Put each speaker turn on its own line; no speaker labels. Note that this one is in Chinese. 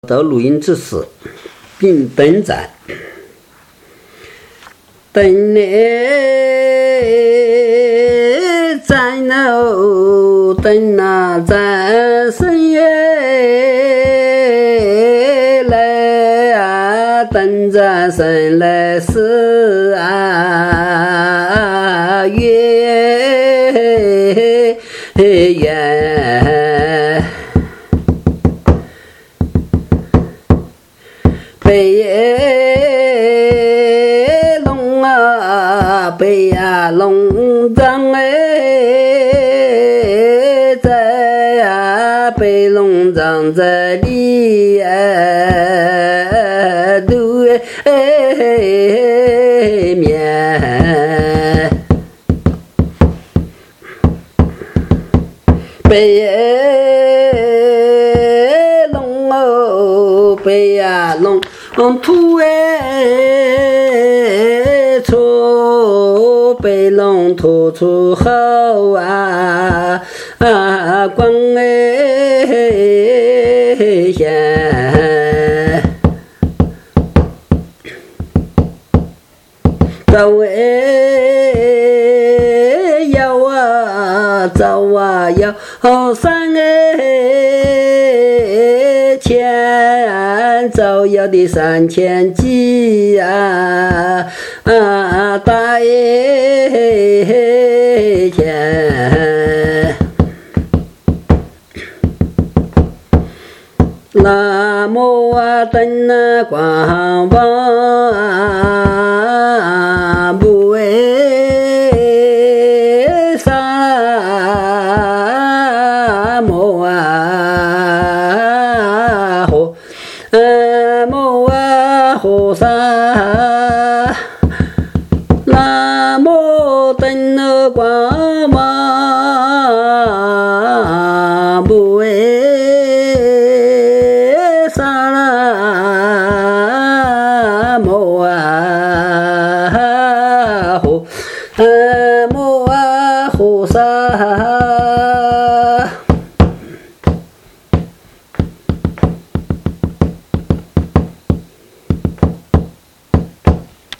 的录音之时，并本在等你在那等那在深夜来啊，等在深来是啊月圆。北龙啊，北呀龙章哎，在呀北龙章在里哎都哎面北龙哦，北呀龙。土哎出北龙吐出后啊光哎现走哎摇啊走啊摇山哎前走摇的3000几啊大爷前那么啊等那光望啊不为啥么啊火么啊火啥那么等那光望